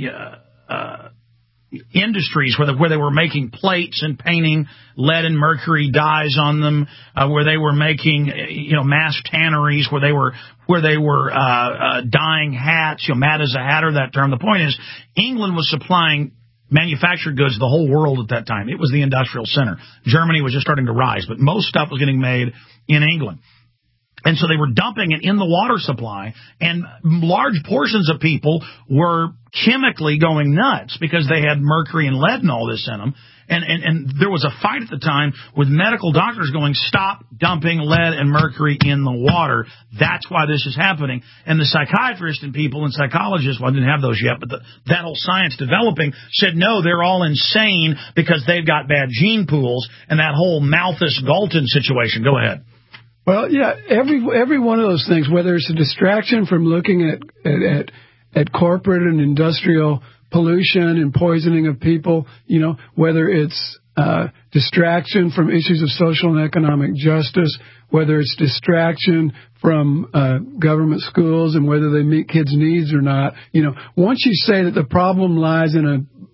uh, industries where, the, where they were making plates and painting lead and mercury dyes on them, uh, where they were making, you know, mass tanneries, where they were where they were uh, uh, dyeing hats. You know, mad as a hatter, that term. The point is, England was supplying manufactured goods to the whole world at that time. It was the industrial center. Germany was just starting to rise, but most stuff was getting made in England. And so they were dumping it in the water supply, and large portions of people were chemically going nuts because they had mercury and lead and all this in them. And, and, and there was a fight at the time with medical doctors going, stop dumping lead and mercury in the water. That's why this is happening. And the psychiatrists and people and psychologists, well, I didn't have those yet, but the, that whole science developing said, no, they're all insane because they've got bad gene pools, and that whole Malthus-Galton situation. Go ahead. Well, yeah, every every one of those things, whether it's a distraction from looking at at, at, at corporate and industrial pollution and poisoning of people, you know, whether it's uh, distraction from issues of social and economic justice, whether it's distraction from uh, government schools and whether they meet kids' needs or not, you know, once you say that the problem lies in a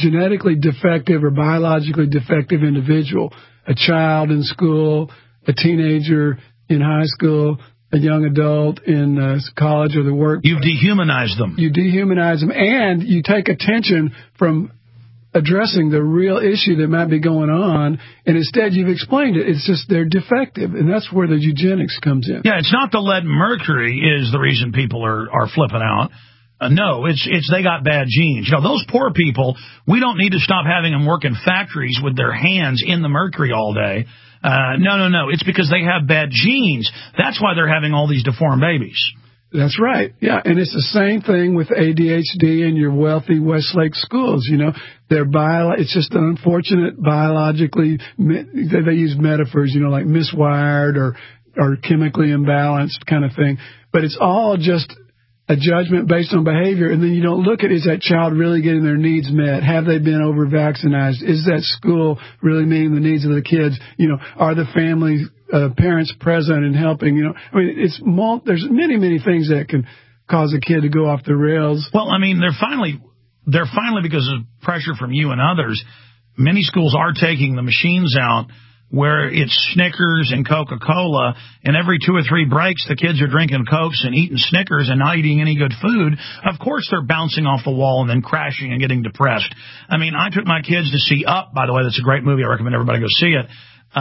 genetically defective or biologically defective individual, a child in school, a teenager in high school, a young adult in uh, college or the work. You've dehumanized them. You dehumanize them, and you take attention from addressing the real issue that might be going on, and instead you've explained it. It's just they're defective, and that's where the eugenics comes in. Yeah, it's not the lead and mercury is the reason people are, are flipping out. Uh, no, it's it's they got bad genes. You know, those poor people, we don't need to stop having them work in factories with their hands in the mercury all day. Uh, no, no, no. It's because they have bad genes. That's why they're having all these deformed babies. That's right. Yeah, and it's the same thing with A D H D in your wealthy Westlake schools. You know, they're bio. It's just an unfortunate biologically. They use metaphors, you know, like miswired or or chemically imbalanced kind of thing. But it's all just a judgment based on behavior, and then you don't look at, is that child really getting their needs met? Have they been over-vaccinated? Is that school really meeting the needs of the kids? You know, are the family uh, parents present and helping? You know, I mean, it's mul- there's many, many things that can cause a kid to go off the rails. Well, I mean, they're finally, they're finally, because of pressure from you and others, many schools are taking the machines out where it's Snickers and Coca-Cola, and every two or three breaks, the kids are drinking Cokes and eating Snickers and not eating any good food. Of course, they're bouncing off the wall and then crashing and getting depressed. I mean, I took my kids to see Up, by the way. That's a great movie. I recommend everybody go see it. Uh,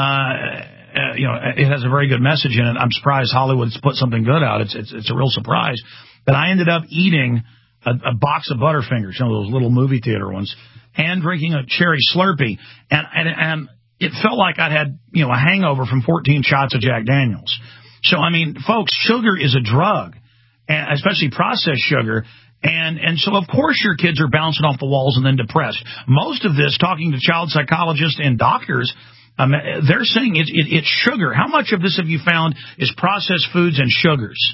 uh, you know, it has a very good message in it. I'm surprised Hollywood's put something good out. It's, it's, it's a real surprise. But I ended up eating a, a box of Butterfingers, you know, those little movie theater ones, and drinking a cherry Slurpee. And, and, and, it felt like I'd had, you know, a hangover from fourteen shots of Jack Daniels. So, I mean, folks, sugar is a drug, and especially processed sugar. And, and so, of course, your kids are bouncing off the walls and then depressed. Most of this, talking to child psychologists and doctors, um, they're saying it, it, it's sugar. How much of this have you found is processed foods and sugars?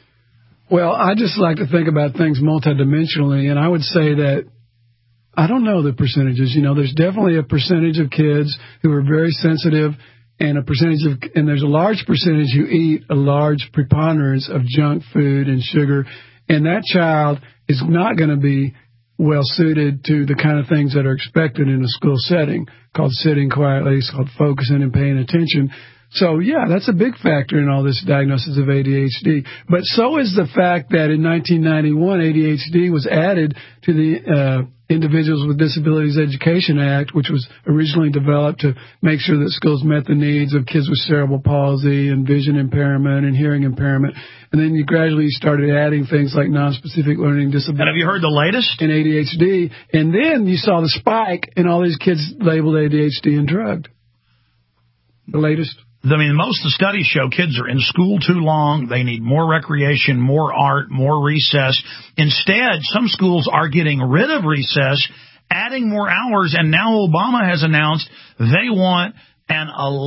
Well, I just like to think about things multidimensionally, and I would say that I don't know the percentages. You know, there's definitely a percentage of kids who are very sensitive, and a percentage of, and there's a large percentage who eat a large preponderance of junk food and sugar, and that child is not going to be well suited to the kind of things that are expected in a school setting, called sitting quietly, it's called focusing and paying attention. So, yeah, that's a big factor in all this diagnosis of A D H D. But so is the fact that in nineteen ninety-one, A D H D was added to the uh, Individuals with Disabilities Education Act, which was originally developed to make sure that schools met the needs of kids with cerebral palsy and vision impairment and hearing impairment. And then you gradually started adding things like nonspecific learning disabilities. And have you heard the latest? In A D H D. And then you saw the spike in all these kids labeled A D H D and drugged. The latest. I mean, most of the studies show kids are in school too long. They need more recreation, more art, more recess. Instead, some schools are getting rid of recess, adding more hours, and now Obama has announced they want an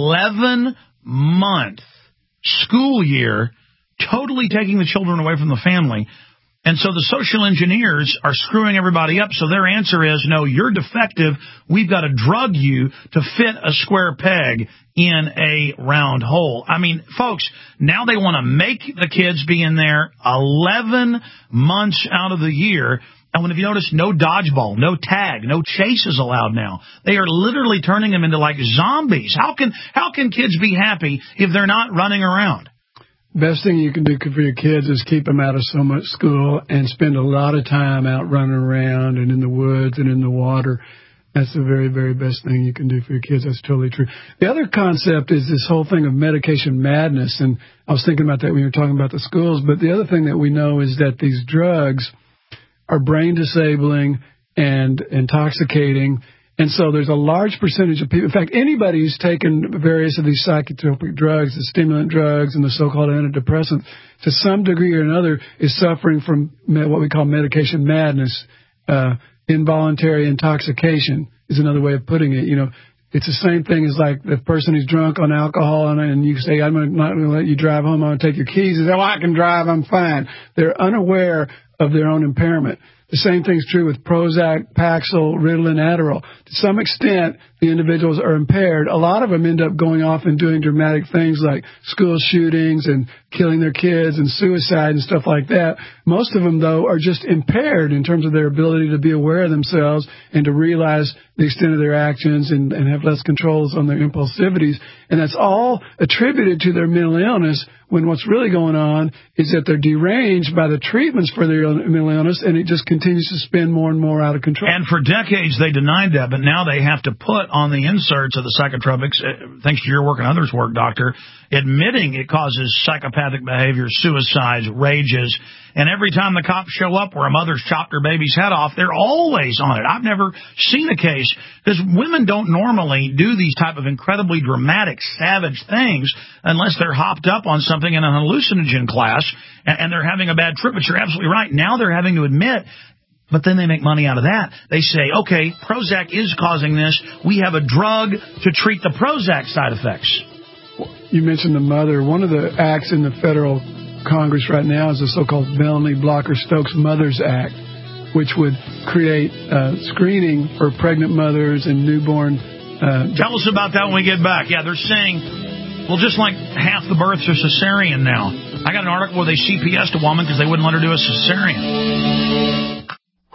eleven-month school year, totally taking the children away from the family. And so the social engineers are screwing everybody up. So their answer is, no, you're defective. We've got to drug you to fit a square peg in a round hole. I mean, folks, now they want to make the kids be in there eleven months out of the year. And when, if you notice, no dodgeball, no tag, no chase is allowed now. They are literally turning them into like zombies. How can, how can kids be happy if they're not running around? Best thing you can do for your kids is keep them out of so much school and spend a lot of time out running around and in the woods and in the water. That's the very, very best thing you can do for your kids. That's totally true. The other concept is this whole thing of medication madness, and I was thinking about that when you were talking about the schools, but the other thing that we know is that these drugs are brain disabling and intoxicating. And so there's a large percentage of people, in fact, anybody who's taken various of these psychotropic drugs, the stimulant drugs and the so-called antidepressants, to some degree or another is suffering from what we call medication madness. Uh, involuntary intoxication is another way of putting it. You know, it's the same thing as like the person who's drunk on alcohol and, and you say, I'm not going to let you drive home, I'm going to take your keys. They say, oh, I can drive, I'm fine. They're unaware of their own impairment. The same thing's true with Prozac, Paxil, Ritalin, Adderall. To some extent, the individuals are impaired. A lot of them end up going off and doing dramatic things like school shootings and killing their kids and suicide and stuff like that. Most of them, though, are just impaired in terms of their ability to be aware of themselves and to realize the extent of their actions and, and have less controls on their impulsivities. And that's all attributed to their mental illness, when what's really going on is that they're deranged by the treatments for their mental illness, and it just continues to spin more and more out of control. And for decades they denied that, but now they have to put on the inserts of the psychotropics, uh, thanks to your work and others' work, Doctor, admitting it causes psychopathic behavior, suicides, rages, and every time the cops show up where a mother's chopped her baby's head off, they're always on it. I've never seen a case, because women don't normally do these type of incredibly dramatic, savage things unless they're hopped up on something in an hallucinogen class and, and they're having a bad trip. But you're absolutely right. Now they're having to admit, but then they make money out of that. They say, okay, Prozac is causing this. We have a drug to treat the Prozac side effects. You mentioned the mother. One of the acts in the federal Congress right now is the so-called Melanie Blocker-Stokes Mothers Act, which would create uh, screening for pregnant mothers and newborn. Uh, Tell us about that when we get back. Yeah, they're saying, well, just like half the births are cesarean now. I got an article where they C P S'd a woman because they wouldn't let her do a cesarean.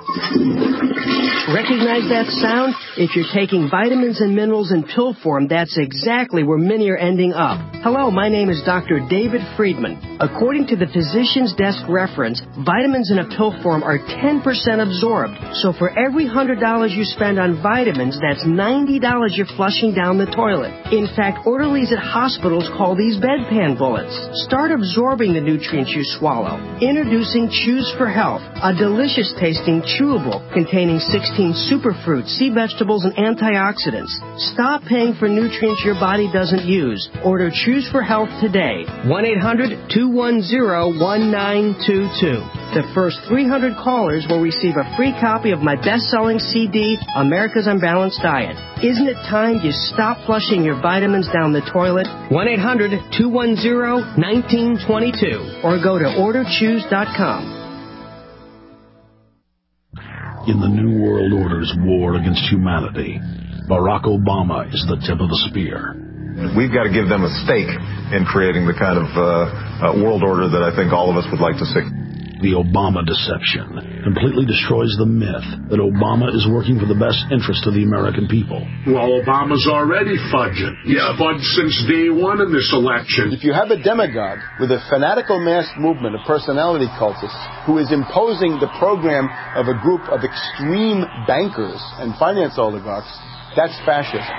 Recognize that sound? If you're taking vitamins and minerals in pill form, that's exactly where many are ending up. Hello, my name is Doctor David Friedman. According to the Physician's Desk reference, vitamins in a pill form are ten percent absorbed. So for every one hundred dollars you spend on vitamins, that's ninety dollars you're flushing down the toilet. In fact, orderlies at hospitals call these bedpan bullets. Start absorbing the nutrients you swallow. Introducing Choose for Health, a delicious tasting chewable containing sixteen superfruits, sea vegetables, and antioxidants. Stop paying for nutrients your body doesn't use. Order Choose for Health today. one eight hundred two one zero one nine two two. The first three hundred callers will receive a free copy of my best-selling C D, America's Unbalanced Diet. Isn't it time you stop flushing your vitamins down the toilet? one eight hundred two one zero one nine two two or go to order choose dot com. In the New World Order's war against humanity, Barack Obama is the tip of the spear. We've got to give them a stake in creating the kind of uh, uh, world order that I think all of us would like to see. The Obama deception completely destroys the myth that Obama is working for the best interest of the American people. Well, Obama's already fudging. He's yeah. fudged since day one in this election. If you have a demagogue with a fanatical mass movement of personality cultists who is imposing the program of a group of extreme bankers and finance oligarchs, that's fascism.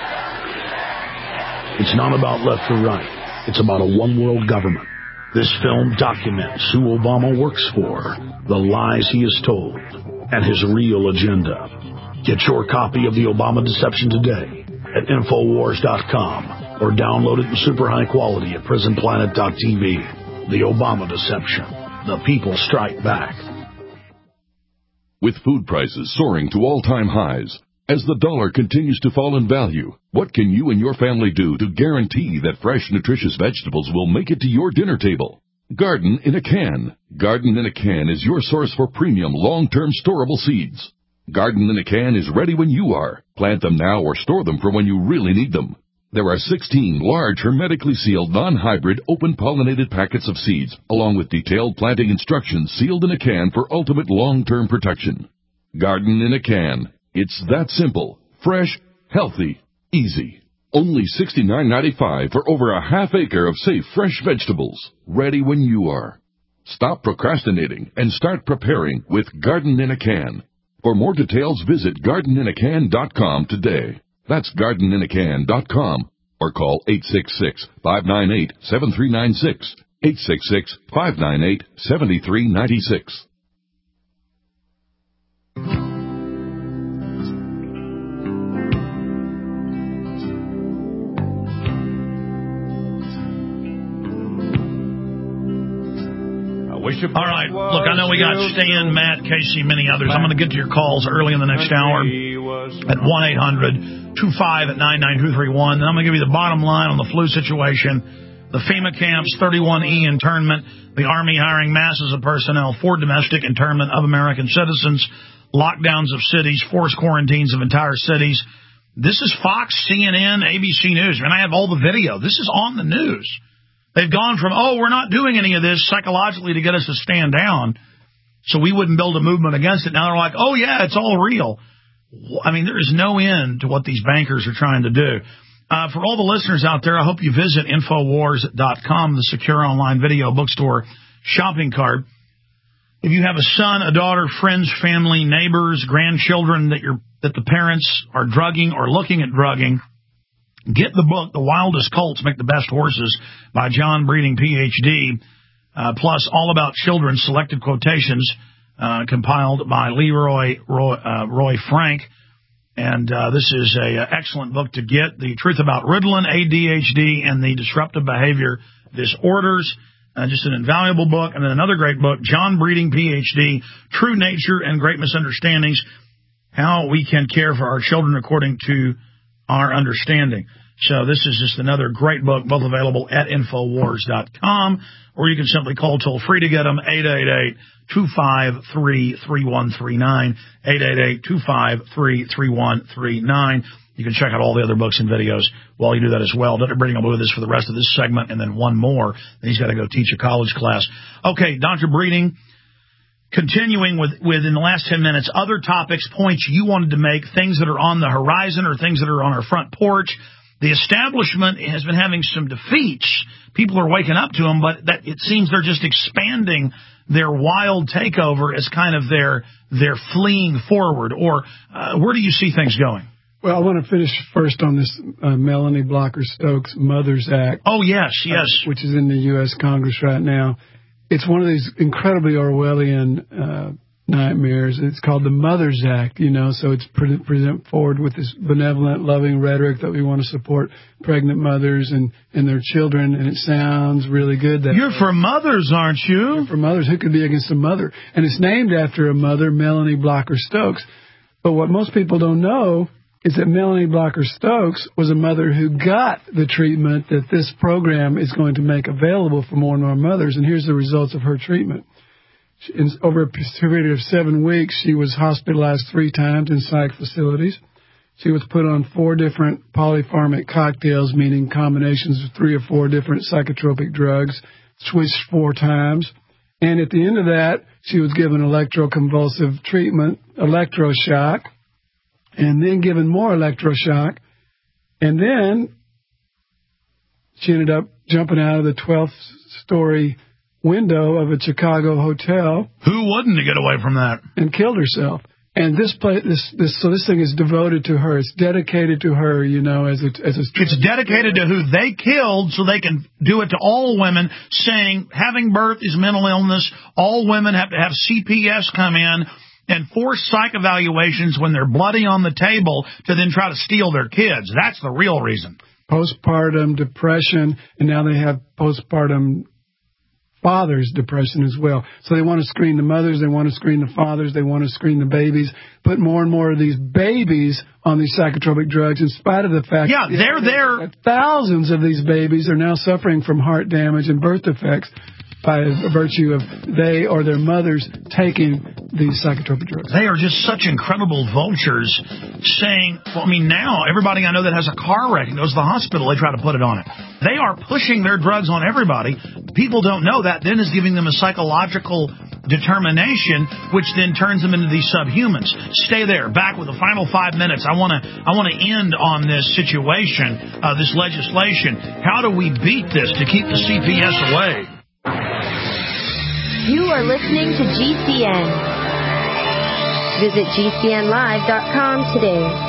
It's not about left or right. It's about a one-world government. This film documents who Obama works for, the lies he has told, and his real agenda. Get your copy of The Obama Deception today at Infowars dot com or download it in super high quality at Prison Planet dot T V. The Obama Deception. The people strike back. With food prices soaring to all-time highs, as the dollar continues to fall in value, what can you and your family do to guarantee that fresh, nutritious vegetables will make it to your dinner table? Garden in a Can. Garden in a Can is your source for premium, long-term storable seeds. Garden in a Can is ready when you are. Plant them now or store them for when you really need them. There are sixteen large, hermetically sealed, non-hybrid, open-pollinated packets of seeds, along with detailed planting instructions sealed in a can for ultimate long-term protection. Garden in a Can. It's that simple, fresh, healthy, easy. Only sixty-nine ninety-five for over a half acre of safe, fresh vegetables, ready when you are. Stop procrastinating and start preparing with Garden in a Can. For more details, visit garden in a can dot com today. That's garden in a can dot com or call eight six six, five nine eight, seven three nine six, eight six six, five nine eight, seven three nine six. All right. Look, I know we got Stan, Matt, Casey, many others. I'm going to get to your calls early in the next hour at one eight hundred two five at nine nine two three one. Then I'm going to give you the bottom line on the flu situation. the FEMA camps, thirty-one E internment, the Army hiring masses of personnel for domestic internment of American citizens, lockdowns of cities, forced quarantines of entire cities. This is Fox, C N N, A B C News. And I have all the video. This is on the news. They've gone from, oh, we're not doing any of this psychologically to get us to stand down so we wouldn't build a movement against it. Now they're like, oh, yeah, it's all real. I mean, there is no end to what these bankers are trying to do. Uh, for all the listeners out there, I hope you visit Infowars dot com, the secure online video bookstore shopping cart. If you have a son, a daughter, friends, family, neighbors, grandchildren that you're that the parents are drugging or looking at drugging, get the book, The Wildest Colts Make the Best Horses by John Breeding, P H D, uh, plus All About Children, selected quotations uh, compiled by Leroy Roy, uh, Roy Frank. And uh, this is an uh, excellent book to get. The Truth About Ritalin, A D H D, and the Disruptive Behavior Disorders. Uh, just an invaluable book. And then another great book, John Breeding, P H D, True Nature and Great Misunderstandings, How We Can Care for Our Children According to Our Understanding. So this is just another great book, both available at Infowars dot com, or you can simply call toll-free to get them, eight eight eight, two five three, three one three nine, eight eight eight, two five three, three one three nine. You can check out all the other books and videos while you do that as well. Doctor Breeding will do this for the rest of this segment and then one more. Then he's got to go teach a college class. Okay, Doctor Breeding, continuing with, with in the last ten minutes, other topics, points you wanted to make, things that are on the horizon or things that are on our front porch. The establishment has been having some defeats. People are waking up to them, but that it seems they're just expanding their wild takeover as kind of their their fleeing forward. Or uh, where do you see things going? Well, I want to finish first on this uh, Melanie Blocker-Stokes Mothers Act. Oh, yes, yes. Uh, which is in the U S Congress right now. It's one of these incredibly Orwellian uh, nightmares. It's called the Mothers Act, you know, so it's pre- present forward with this benevolent, loving rhetoric that we want to support pregnant mothers and, and their children, and it sounds really good. That You're for mothers, aren't you? You're for mothers. Who could be against a mother? And it's named after a mother, Melanie Blocker-Stokes. But what most people don't know is that Melanie Blocker-Stokes was a mother who got the treatment that this program is going to make available for more and more mothers. And here's the results of her treatment. In, over a period of seven weeks, she was hospitalized three times in psych facilities. She was put on four different polypharmac cocktails, meaning combinations of three or four different psychotropic drugs, switched four times. And at the end of that, she was given electroconvulsive treatment, electroshock, and then given more electroshock. And then she ended up jumping out of the twelfth story window of a Chicago hotel. Who wouldn't to get away from that? And killed herself. And this place, this, this, so this thing is devoted to her. It's dedicated to her, you know, as a, as a. It's dedicated to who they killed, so they can do it to all women, saying having birth is mental illness. All women have to have C P S come in and force psych evaluations when they're bloody on the table to then try to steal their kids. That's the real reason. Postpartum depression, and now they have postpartum fathers' depression as well. So they want to screen the mothers, they want to screen the fathers, they want to screen the babies, put more and more of these babies on these psychotropic drugs in spite of the fact yeah, that they're there. Thousands of these babies are now suffering from heart damage and birth defects by virtue of they or their mothers taking these psychotropic drugs. They are just such incredible vultures saying, well, I mean, now everybody I know that has a car wreck and goes to the hospital, they try to put it on it. They are pushing their drugs on everybody. People don't know that. Then is giving them a psychological determination, which then turns them into these subhumans. Stay there. Back with the final five minutes. I want to I want to end on this situation, uh, this legislation. How do we beat this to keep the C P S away? You are listening to G C N. Visit G C N live dot com today.